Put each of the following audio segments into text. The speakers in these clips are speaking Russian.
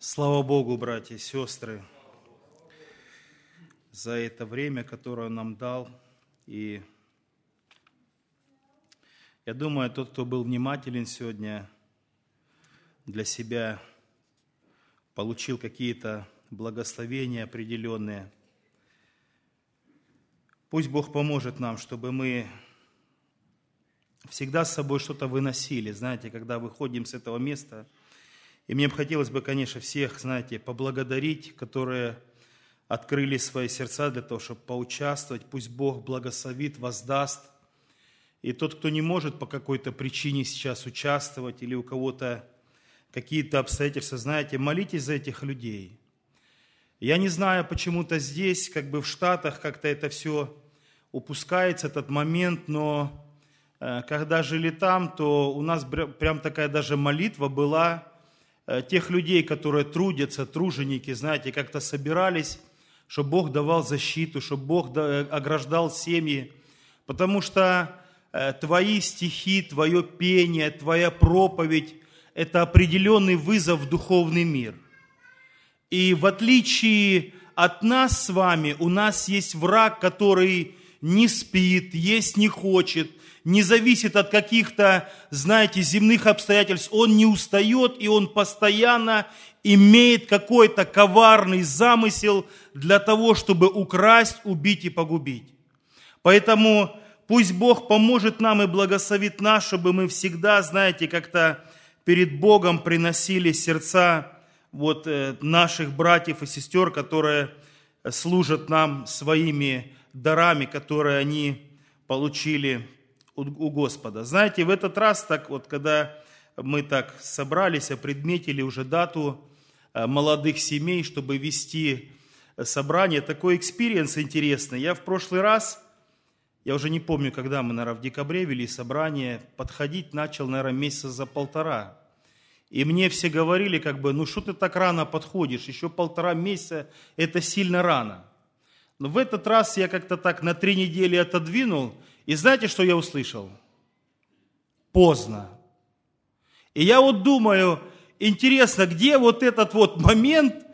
Слава Богу, братья и сестры, за это время, которое Он нам дал. И я думаю, тот, кто был внимателен сегодня, для себя получил какие-то благословения определенные. Пусть Бог поможет нам, чтобы мы всегда с собой что-то выносили. Знаете, когда выходим с этого места. И мне бы хотелось бы, конечно, всех, знаете, поблагодарить, которые открыли свои сердца для того, чтобы поучаствовать. Пусть Бог благословит, воздаст. И тот, кто не может по какой-то причине сейчас участвовать, или у кого-то какие-то обстоятельства, знаете, молитесь за этих людей. Я не знаю, почему-то здесь, как бы в Штатах, как-то это все упускается, этот момент, но когда жили там, то у нас прям такая даже молитва была тех людей, которые трудятся, труженики, знаете, как-то собирались, чтобы Бог давал защиту, чтобы Бог ограждал семьи, потому что твои стихи, твое пение, твоя проповедь – это определенный вызов в духовный мир. И в отличие от нас с вами, у нас есть враг, который не спит, есть не хочет, не зависит от каких-то, знаете, земных обстоятельств. Он не устает, и он постоянно имеет какой-то коварный замысел для того, чтобы украсть, убить и погубить. Поэтому пусть Бог поможет нам и благословит нас, чтобы мы всегда, знаете, как-то перед Богом приносили сердца наших братьев и сестер, которые служат нам своими дарами, которые они получили у Господа. Знаете, в этот раз, так вот, когда мы так собрались, опредметили уже дату молодых семей, чтобы вести собрание, такой экспириенс интересный. Я в прошлый раз, я уже не помню, когда мы, наверное, в декабре вели собрание, подходить начал, наверное, месяца за 1,5. И мне все говорили, что ты так рано подходишь, еще 1,5 месяца, это сильно рано. Но в этот раз я как-то так на 3 недели отодвинул, и знаете, что я услышал? Поздно. И я думаю, интересно, где этот момент,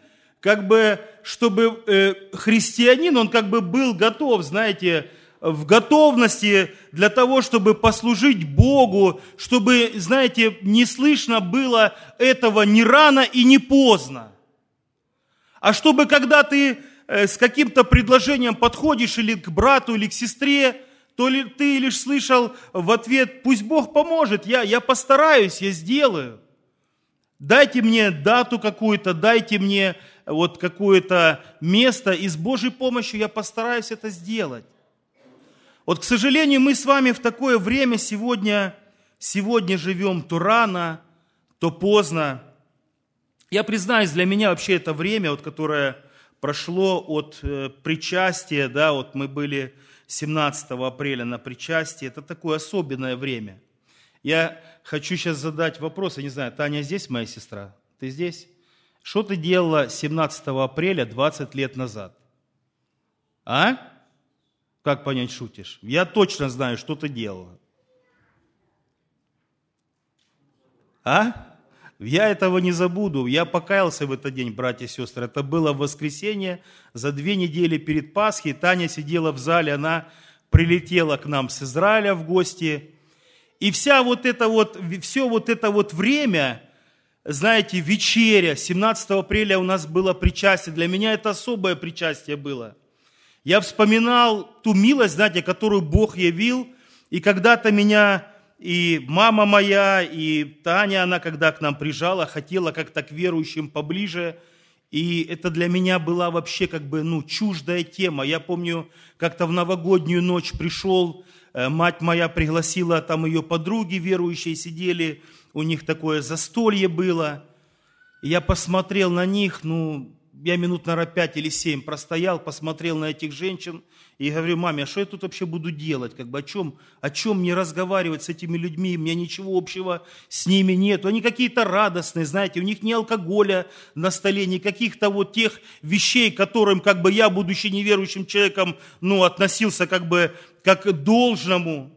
чтобы христианин, он был готов, знаете, в готовности для того, чтобы послужить Богу, чтобы, знаете, не слышно было этого ни рано и ни поздно. А чтобы, когда ты с каким-то предложением подходишь или к брату, или к сестре, то ли ты лишь слышал в ответ: пусть Бог поможет, я постараюсь, я сделаю. Дайте мне дату какую-то, дайте мне какое-то место, и с Божьей помощью я постараюсь это сделать. К сожалению, мы с вами в такое время сегодня живем то рано, то поздно. Я признаюсь, для меня вообще это время, которое прошло от причастия, мы были 17 апреля на причастии, это такое особенное время. Я хочу сейчас задать вопрос, я не знаю, Таня здесь, моя сестра? Ты здесь? Что ты делала 17 апреля 20 лет назад? А? Как понять, шутишь? Я точно знаю, что ты делала. А? Я этого не забуду. Я покаялся в этот день, братья и сестры. Это было в воскресенье, за 2 недели перед Пасхой. Таня сидела в зале, она прилетела к нам с Израиля в гости. И все это время, знаете, вечеря, 17 апреля у нас было причастие. Для меня это особое причастие было. Я вспоминал ту милость, знаете, которую Бог явил. И когда-то меня и мама моя, и Таня, она когда к нам приезжала, хотела как-то к верующим поближе. И это для меня была вообще чуждая тема. Я помню, как-то в новогоднюю ночь пришел, мать моя пригласила, там ее подруги верующие сидели, у них такое застолье было. И я посмотрел на них, я минут, наверное, 5 или 7 простоял, посмотрел на этих женщин и говорю: маме, а что я тут вообще буду делать? О чем мне разговаривать с этими людьми? У меня ничего общего с ними нет. Они какие-то радостные, знаете, у них ни алкоголя на столе, ни каких-то тех вещей, к которым я, будучи неверующим человеком, относился как к должному.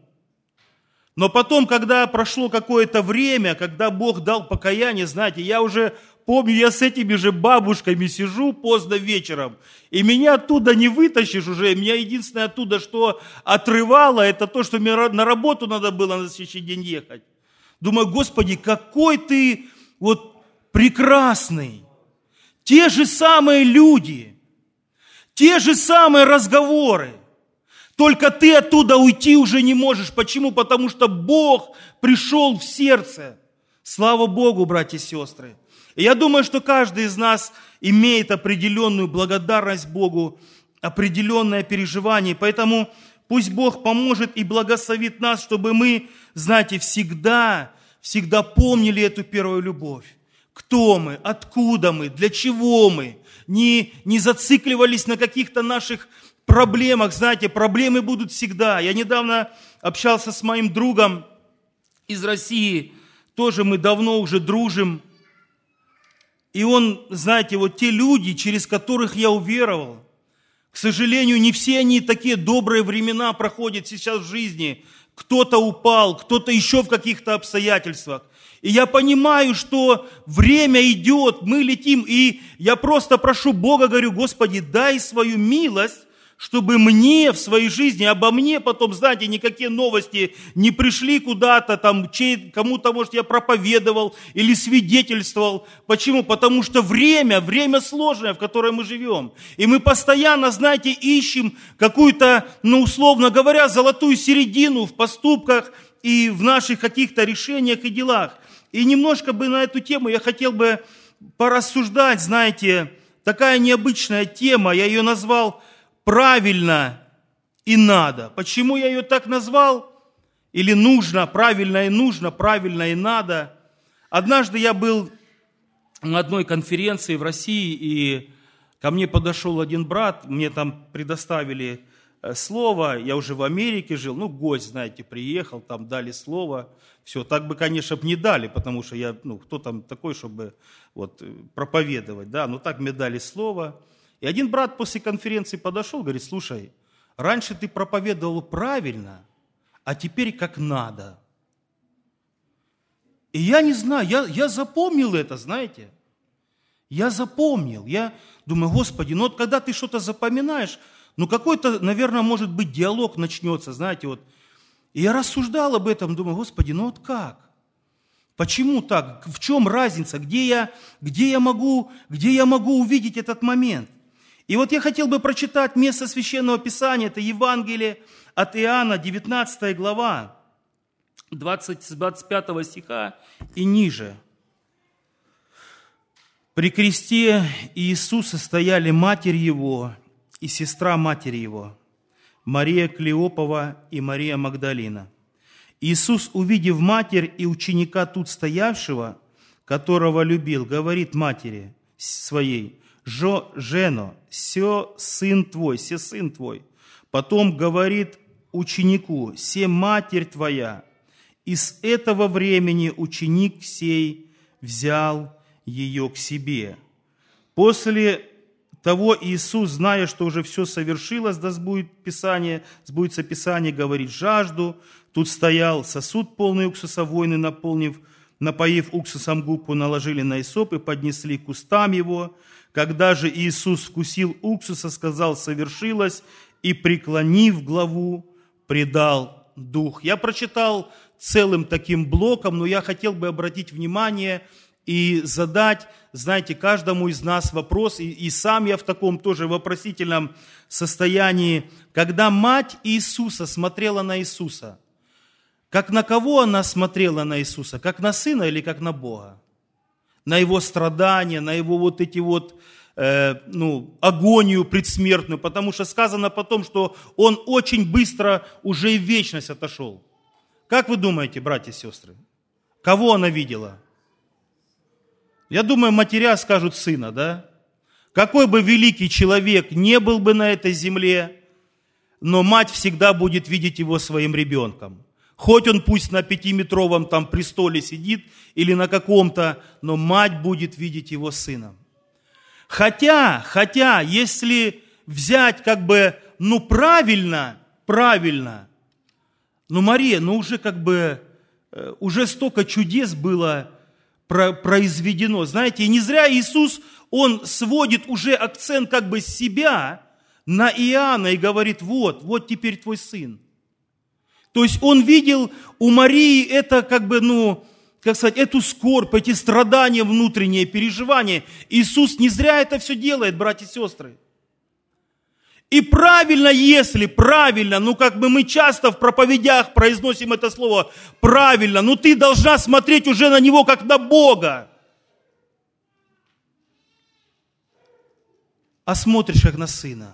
Но потом, когда прошло какое-то время, когда Бог дал покаяние, знаете, я уже помню, я с этими же бабушками сижу поздно вечером, и меня оттуда не вытащишь уже. Меня единственное оттуда, что отрывало, это то, что мне на работу надо было на следующий день ехать. Думаю, Господи, какой ты вот прекрасный. Те же самые люди, те же самые разговоры. Только ты оттуда уйти уже не можешь. Почему? Потому что Бог пришел в сердце. Слава Богу, братья и сестры. И я думаю, что каждый из нас имеет определенную благодарность Богу, определенное переживание. Поэтому пусть Бог поможет и благословит нас, чтобы мы, знаете, всегда помнили эту первую любовь. Кто мы, откуда мы, для чего мы. Не зацикливались на каких-то наших проблемах. Знаете, проблемы будут всегда. Я недавно общался с моим другом из России. Тоже мы давно уже дружим. И он, знаете, вот те люди, через которых я уверовал, к сожалению, не все они такие добрые времена проходят сейчас в жизни. Кто-то упал, кто-то еще в каких-то обстоятельствах. И я понимаю, что время идет, мы летим. И я просто прошу Бога, говорю, Господи, дай свою милость, чтобы мне в своей жизни, обо мне потом, знаете, никакие новости не пришли куда-то, там, кому-то, может, я проповедовал или свидетельствовал. Почему? Потому что время сложное, в котором мы живем. И мы постоянно, знаете, ищем какую-то, условно говоря, золотую середину в поступках и в наших каких-то решениях и делах. И немножко бы на эту тему я хотел бы порассуждать, знаете, такая необычная тема, я ее назвал «Правильно и надо». Почему я ее так назвал? Или нужно, правильно и нужно, правильно и надо. Однажды я был на одной конференции в России, и ко мне подошел один брат, мне там предоставили слово, я уже в Америке жил, гость, знаете, приехал, там дали слово. Все, так бы, конечно, не дали, потому что я, кто там такой, чтобы проповедовать, да, но так мне дали слово. И один брат после конференции подошел, говорит, слушай, раньше ты проповедовал правильно, а теперь как надо. И я не знаю, я запомнил это, знаете. Я запомнил. Я думаю, Господи, когда ты что-то запоминаешь, какой-то, наверное, может быть, диалог начнется, знаете, И я рассуждал об этом, думаю, Господи, как? Почему так? В чем разница? Где я могу увидеть этот момент? И я хотел бы прочитать место Священного Писания, это Евангелие от Иоанна, 19 глава, 25 стиха и ниже. «При кресте Иисуса стояли матерь Его и сестра матери Его, Мария Клеопова и Мария Магдалина. Иисус, увидев матерь и ученика тут стоявшего, которого любил, говорит матери своей, «Жено, се сын твой». Потом говорит ученику, «Се матерь твоя». И с этого времени ученик сей взял ее к себе. После того Иисус, зная, что уже все совершилось, да сбудется Писание, говорит, «Жажду». Тут стоял сосуд полный уксуса, воины, напоив уксусом губку, наложили на исоп и поднесли к устам его. Когда же Иисус вкусил уксуса, сказал, совершилось, и, преклонив главу, предал дух. Я прочитал целым таким блоком, но я хотел бы обратить внимание и задать, знаете, каждому из нас вопрос, и сам я в таком тоже вопросительном состоянии, когда мать Иисуса смотрела на Иисуса, как на кого она смотрела на Иисуса? Как на Сына или как на Бога? На Его страдания, на Его агонию предсмертную, потому что сказано потом, что Он очень быстро уже и в вечность отошел. Как вы думаете, братья и сестры? Кого она видела? Я думаю, матеря скажут Сына, да? Какой бы великий человек не был бы на этой земле, но мать всегда будет видеть его своим ребенком. Хоть он пусть на 5-метровом там престоле сидит или на каком-то, но мать будет видеть его сыном. Хотя, если взять правильно, Мария, уже столько чудес было произведено. Знаете, и не зря Иисус, Он сводит уже акцент как бы с себя на Иоанна и говорит, вот теперь твой сын. То есть Он видел у Марии это как бы, эту скорбь, эти страдания внутренние, переживания. Иисус не зря это все делает, братья и сестры. И правильно, как бы мы часто в проповедях произносим это слово, правильно, ты должна смотреть уже на Него, как на Бога. А смотришь, как на Сына.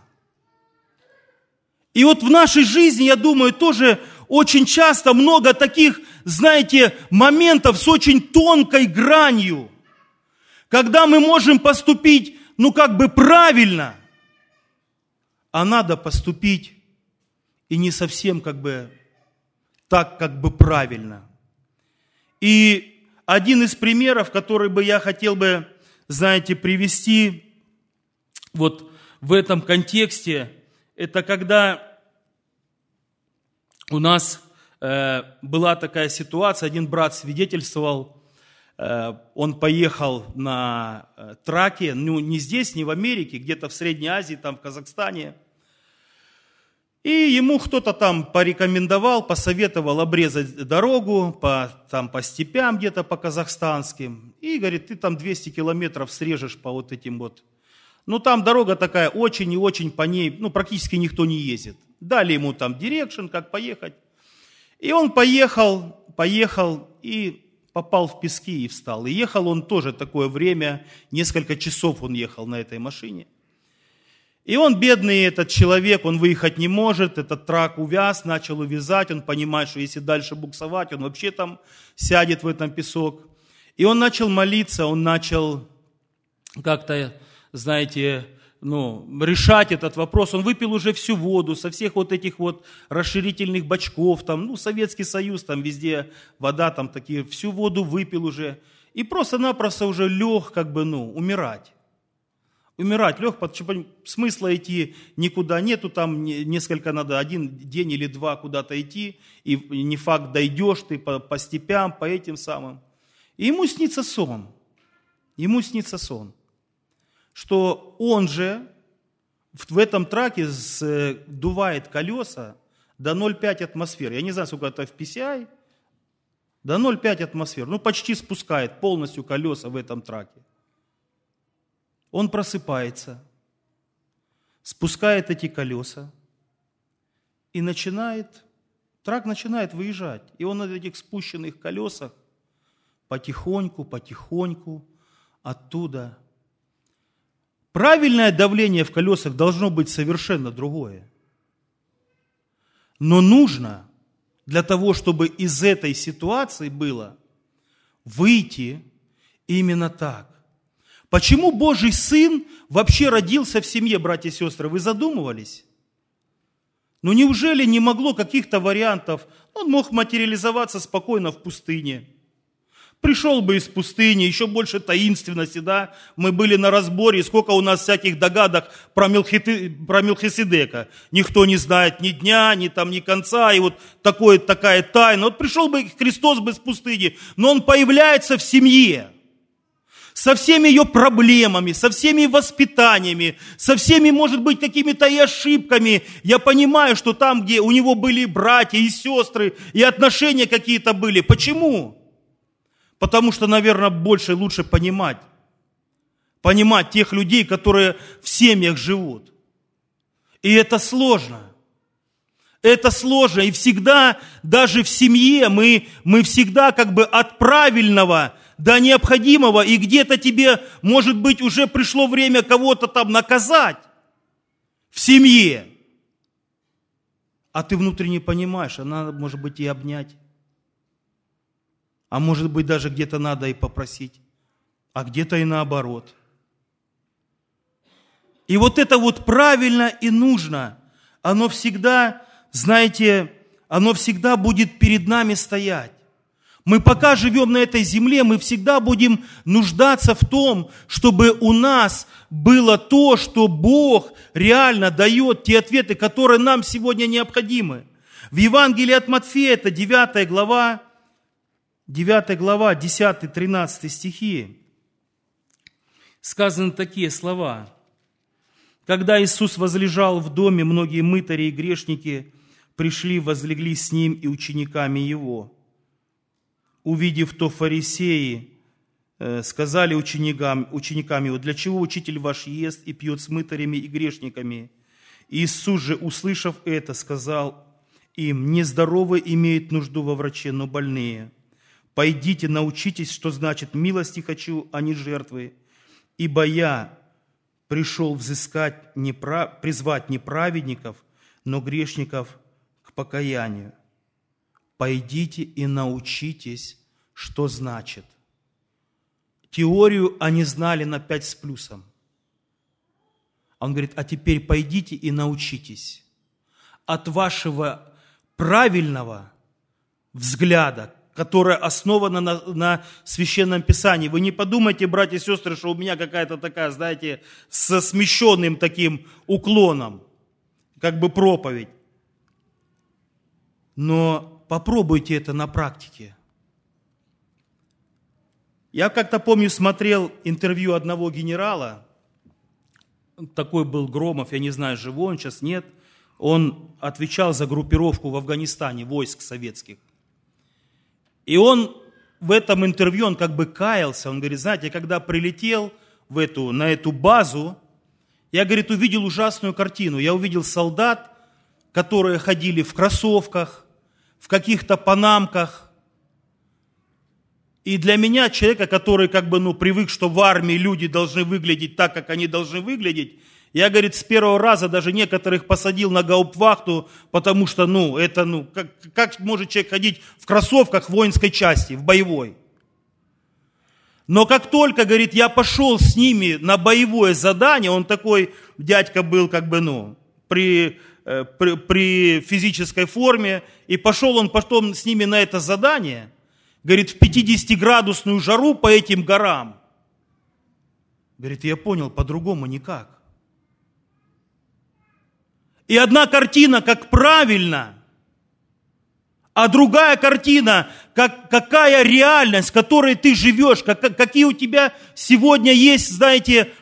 И вот в нашей жизни, я думаю, тоже очень часто много таких, знаете, моментов с очень тонкой гранью, когда мы можем поступить, как бы правильно, а надо поступить и не совсем как бы так, как бы правильно. И один из примеров, который бы я хотел бы, знаете, привести вот в этом контексте, это когда у нас была такая ситуация, один брат свидетельствовал, он поехал на траке, не здесь, не в Америке, где-то в Средней Азии, там в Казахстане. И ему кто-то там порекомендовал, посоветовал обрезать дорогу по степям где-то по казахстанским. И говорит, ты там 200 километров срежешь по вот этим вот. Там дорога такая очень и очень, по ней практически никто не ездит. Дали ему там дирекшн, как поехать. И он поехал и попал в пески и встал. И ехал он тоже такое время, несколько часов он ехал на этой машине. И он, бедный этот человек, он выехать не может, этот трак увяз, начал увязать, он понимает, что если дальше буксовать, он вообще там сядет в этом песок. И он начал молиться, он начал как-то, знаете, решать этот вопрос. Он выпил уже всю воду со всех вот этих вот расширительных бачков, там, Советский Союз, там везде вода, там такие, всю воду выпил уже. И просто-напросто уже лег, как бы, умирать. Умирать лег, потому что смысла идти никуда нету, там несколько надо, 1 день или 2 куда-то идти, и не факт дойдешь ты по степям, по этим самым. И ему снится сон, что он же в этом траке сдувает колеса до 0,5 атмосфер. Я не знаю, сколько это в PCI, до 0,5 атмосфер. Почти спускает полностью колеса в этом траке. Он просыпается, спускает эти колеса, и трак начинает выезжать. И он на этих спущенных колесах потихоньку оттуда. Правильное давление в колесах должно быть совершенно другое. Но нужно для того, чтобы из этой ситуации было выйти именно так. Почему Божий Сын вообще родился в семье, братья и сестры? Вы задумывались? Неужели не могло каких-то вариантов? Он мог материализоваться спокойно в пустыне. Пришел бы из пустыни, еще больше таинственности, да? Мы были на разборе, сколько у нас всяких догадок про Мелхиседека. Никто не знает ни дня, ни конца, и вот такая тайна. Вот пришел бы Христос бы из пустыни, но Он появляется в семье. Со всеми ее проблемами, со всеми воспитаниями, со всеми, может быть, какими-то и ошибками. Я понимаю, что там, где у него были братья и сестры, и отношения какие-то были. Почему? Потому что, наверное, лучше понимать тех людей, которые в семьях живут. И это сложно. И всегда, даже в семье, мы всегда как бы от правильного до необходимого, и где-то тебе, может быть, уже пришло время кого-то там наказать в семье. А ты внутренне понимаешь, а надо, может быть, и обнять. А может быть, даже где-то надо и попросить, а где-то и наоборот. И вот это вот правильно и нужно, оно всегда, знаете, оно всегда будет перед нами стоять. Мы пока живем на этой земле, мы всегда будем нуждаться в том, чтобы у нас было то, что Бог реально дает, те ответы, которые нам сегодня необходимы. В Евангелии от Матфея, это 9 глава, 9 глава, 10-13 стихи, сказаны такие слова. «Когда Иисус возлежал в доме, многие мытари и грешники пришли, возлегли с Ним и учениками Его. Увидев то, фарисеи сказали ученикам Его: для чего учитель ваш ест и пьет с мытарями и грешниками? Иисус же, услышав это, сказал им: нездоровые имеют нужду во враче, но больные. Пойдите, научитесь, что значит милости хочу, а не жертвы. Ибо я пришел призвать не праведников, но грешников к покаянию. Пойдите и научитесь, что значит». Теорию они знали на 5 с плюсом. Он говорит: а теперь пойдите и научитесь от вашего правильного взгляда, которое основано на Священном Писании. Вы не подумайте, братья и сестры, что у меня какая-то такая, знаете, со смещенным таким уклоном, как бы проповедь. Но попробуйте это на практике. Я как-то помню, смотрел интервью одного генерала, такой был Громов, я не знаю, живой он сейчас, нет. Он отвечал за группировку в Афганистане войск советских. И он в этом интервью, он как бы каялся, он говорит: знаете, когда прилетел на эту базу, я, говорит, увидел ужасную картину. Я увидел солдат, которые ходили в кроссовках, в каких-то панамках. И для меня, человека, который как бы, привык, что в армии люди должны выглядеть так, как они должны выглядеть, я, говорит, с первого раза даже некоторых посадил на гауптвахту, потому что, как может человек ходить в кроссовках в воинской части, в боевой? Но как только, говорит, я пошел с ними на боевое задание, он такой дядька был, как бы, при физической форме, и пошел он потом с ними на это задание, говорит, в 50-градусную жару по этим горам. Говорит, я понял, по-другому никак. И одна картина, как правильно, а другая картина, какая реальность, в которой ты живешь, какие у тебя сегодня есть, знаете,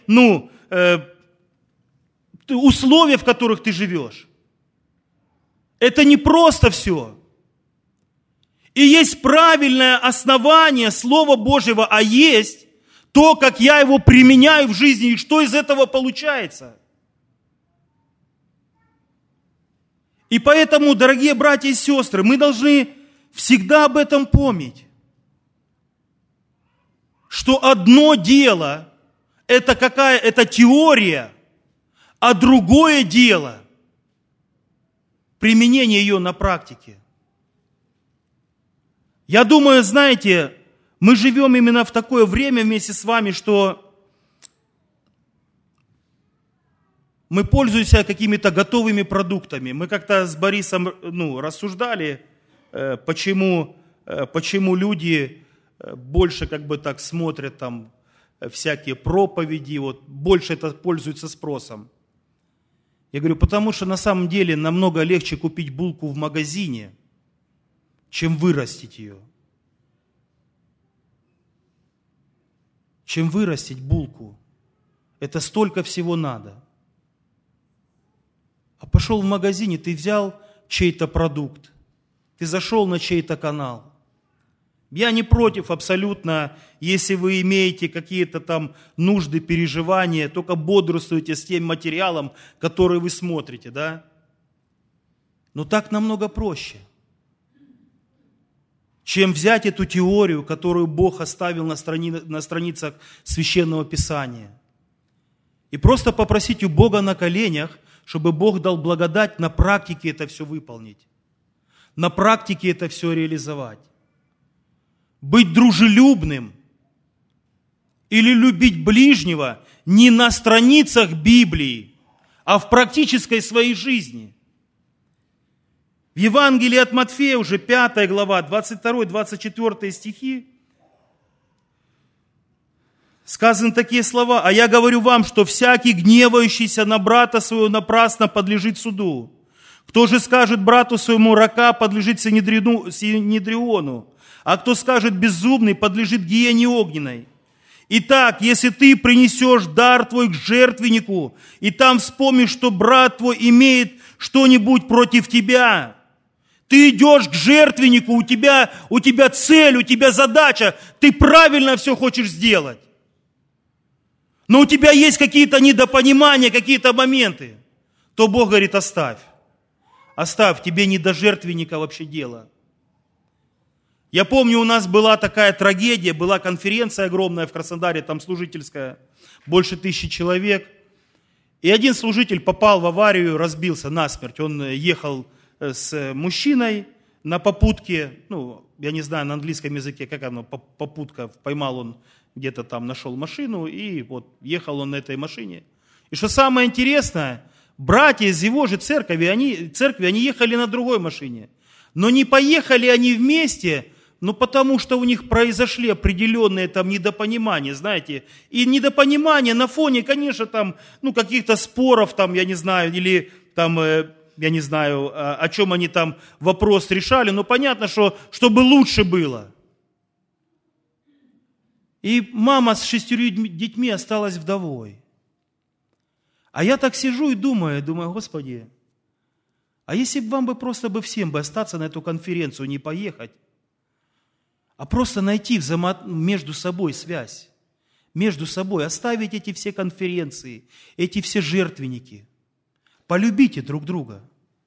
условия, в которых ты живешь. Это не просто все. И есть правильное основание Слова Божьего, а есть то, как я его применяю в жизни, и что из этого получается. И поэтому, дорогие братья и сестры, мы должны всегда об этом помнить, что одно дело – это теория, а другое дело – применение ее на практике. Я думаю, знаете, мы живем именно в такое время вместе с вами, что мы пользуемся какими-то готовыми продуктами. Мы как-то с Борисом рассуждали, почему люди больше смотрят там всякие проповеди, больше это пользуется спросом. Я говорю, потому что на самом деле намного легче купить булку в магазине, чем вырастить ее. Чем вырастить булку. Это столько всего надо. А пошел в магазине, ты взял чей-то продукт, ты зашел на чей-то канал. Я не против абсолютно, если вы имеете какие-то там нужды, переживания, только бодрствуйте с тем материалом, который вы смотрите, да? Но так намного проще, чем взять эту теорию, которую Бог оставил на страницах Священного Писания, и просто попросить у Бога на коленях, чтобы Бог дал благодать на практике это все выполнить, на практике это все реализовать. Быть дружелюбным или любить ближнего не на страницах Библии, а в практической своей жизни. В Евангелии от Матфея, уже 5 глава, 22-24 стихи, сказаны такие слова: «А я говорю вам, что всякий, гневающийся на брата своего, напрасно подлежит суду. Кто же скажет брату своему рака, подлежит Синедриону, а кто скажет беззубный, подлежит гиене огненной. Итак, если ты принесешь дар твой к жертвеннику, и там вспомнишь, что брат твой имеет что-нибудь против тебя, ты идешь к жертвеннику, у тебя цель, у тебя задача, ты правильно все хочешь сделать. Но у тебя есть какие-то недопонимания, какие-то моменты, то Бог говорит, оставь. Оставь, тебе не до жертвенника вообще дело. Я помню, у нас была такая трагедия, была конференция огромная в Краснодаре, там служительская, больше 1000 человек. И один служитель попал в аварию, разбился насмерть. Он ехал с мужчиной на попутке, я не знаю на английском языке, как оно, попутка, поймал он где-то там, нашел машину, и вот ехал он на этой машине. И что самое интересное, братья из его же церкви, они ехали на другой машине. Но не поехали они вместе, потому что у них произошли определенные там недопонимания, знаете. И недопонимания на фоне, конечно, там, каких-то споров, там, я не знаю, или там, я не знаю, о чем они там вопрос решали, но понятно, что чтобы лучше было. И мама с 6 детьми осталась вдовой. А я так сижу и думаю, Господи, а если бы вам просто всем остаться на эту конференцию, не поехать, а просто найти между собой связь, между собой, оставить эти все конференции, эти все жертвенники, полюбите друг друга.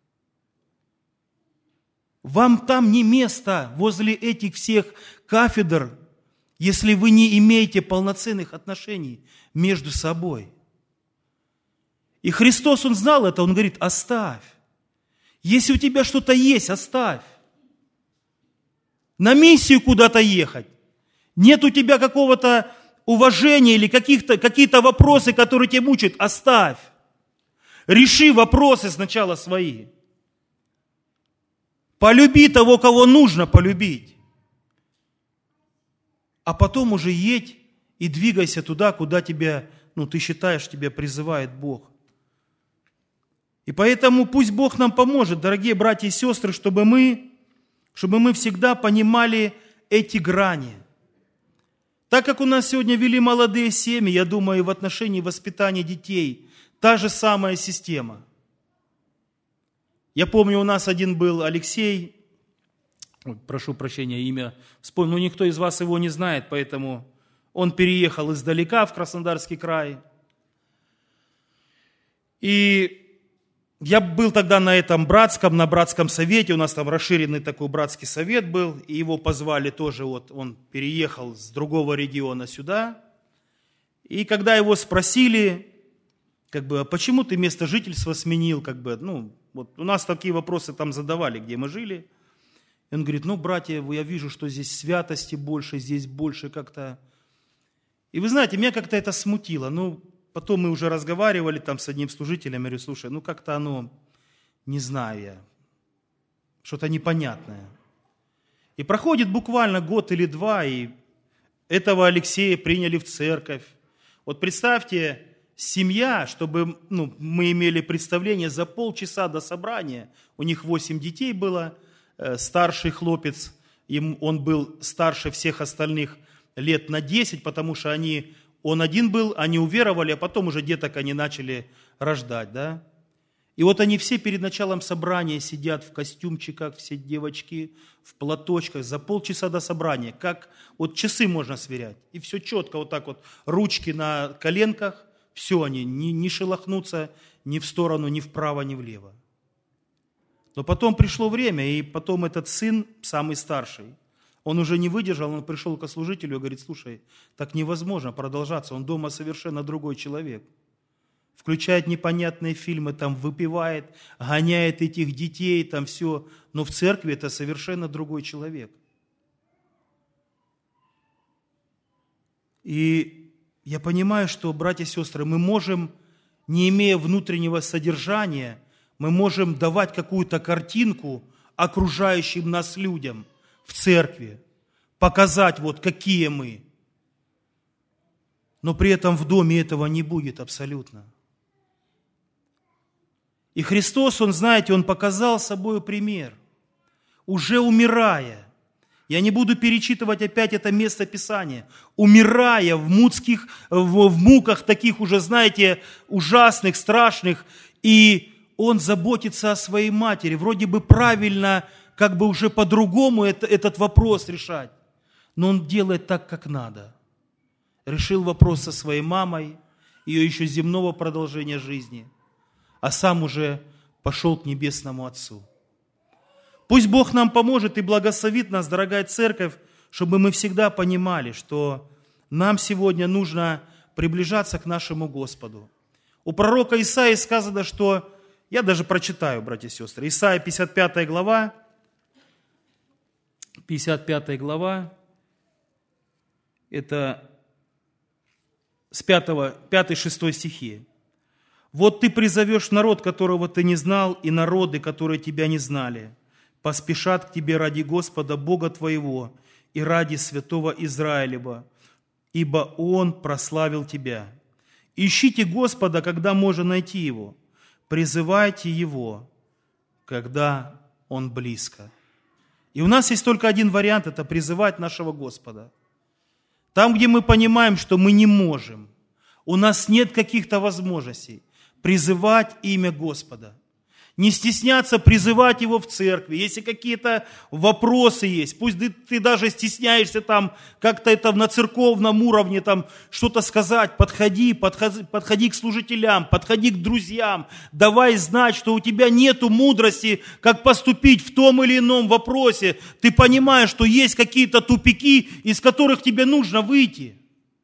Вам там не место возле этих всех кафедр, если вы не имеете полноценных отношений между собой. И Христос, Он знал это, Он говорит, оставь. Если у тебя что-то есть, оставь. На миссию куда-то ехать. Нет у тебя какого-то уважения или какие-то вопросы, которые тебя мучают, оставь. Реши вопросы сначала свои. Полюби того, кого нужно полюбить. А потом уже едь и двигайся туда, куда тебя, ты считаешь, тебя призывает Бог. И поэтому пусть Бог нам поможет, дорогие братья и сестры, чтобы мы всегда понимали эти грани. Так как у нас сегодня вели молодые семьи, я думаю, в отношении воспитания детей та же самая система. Я помню, у нас один был Алексей, прошу прощения, имя вспомнил, но никто из вас его не знает, поэтому он переехал издалека в Краснодарский край. И я был тогда на братском совете, у нас там расширенный такой братский совет был, и его позвали тоже, он переехал с другого региона сюда. И когда его спросили, а почему ты место жительства сменил, у нас такие вопросы там задавали, где мы жили. И он говорит, братья, я вижу, что здесь святости больше, здесь больше как-то. И вы знаете, меня как-то это смутило, Потом мы уже разговаривали там с одним служителем, я говорю, слушай, как-то оно, не знаю я, что-то непонятное. И проходит буквально год или два, и этого Алексея приняли в церковь. Вот представьте, семья, чтобы мы имели представление, за полчаса до собрания, у них 8 детей было, старший хлопец, он был старше всех остальных лет на 10, потому что он один был, они уверовали, а потом уже деток они начали рождать, да. И вот они все перед началом собрания сидят в костюмчиках, все девочки в платочках, за полчаса до собрания, как часы можно сверять. И все четко, ручки на коленках, все они, не шелохнутся ни в сторону, ни вправо, ни влево. Но потом пришло время, и потом этот сын, самый старший, он уже не выдержал, он пришел к служителю и говорит, слушай, так невозможно продолжаться, он дома совершенно другой человек. Включает непонятные фильмы, там выпивает, гоняет этих детей, там все, но в церкви это совершенно другой человек. И я понимаю, что, братья и сестры, мы можем, не имея внутреннего содержания, мы можем давать какую-то картинку окружающим нас людям в церкви, показать, какие мы. Но при этом в доме этого не будет абсолютно. И Христос, Он, знаете, Он показал собой пример, уже умирая, Я не буду перечитывать опять это место Писания. Умирая в муках таких уже, знаете, ужасных, страшных, и он заботится о своей матери. Вроде бы правильно, как бы уже по-другому этот вопрос решать. Но он делает так, как надо. Решил вопрос со своей мамой, ее еще земного продолжения жизни, а сам уже пошел к Небесному Отцу. Пусть Бог нам поможет и благословит нас, дорогая церковь, чтобы мы всегда понимали, что нам сегодня нужно приближаться к нашему Господу. У пророка Исаии сказано, что, я даже прочитаю, братья и сестры, Исаия 55 глава, это с 5-6 стихи. «Вот ты призовешь народ, которого ты не знал, и народы, которые тебя не знали, поспешат к тебе ради Господа Бога твоего и ради святого Израилева, ибо Он прославил тебя. Ищите Господа, когда можно найти Его, призывайте Его, когда Он близко». И у нас есть только один вариант – это призывать нашего Господа. Там, где мы понимаем, что мы не можем, у нас нет каких-то возможностей, призывать имя Господа. Не стесняться призывать Его в церкви. Если какие-то вопросы есть, пусть ты даже стесняешься там как-то это на церковном уровне там что-то сказать, подходи к служителям, подходи к друзьям, давай знать, что у тебя нету мудрости, как поступить в том или ином вопросе. Ты понимаешь, что есть какие-то тупики, из которых тебе нужно выйти.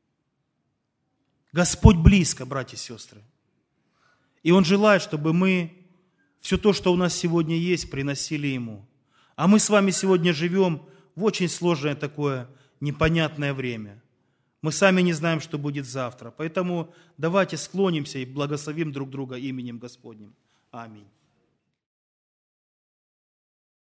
Господь близко, братья и сестры. И Он желает, чтобы мы все то, что у нас сегодня есть, приносили Ему. А мы с вами сегодня живем в очень сложное такое непонятное время. Мы сами не знаем, что будет завтра. Поэтому давайте склонимся и благословим друг друга именем Господним. Аминь.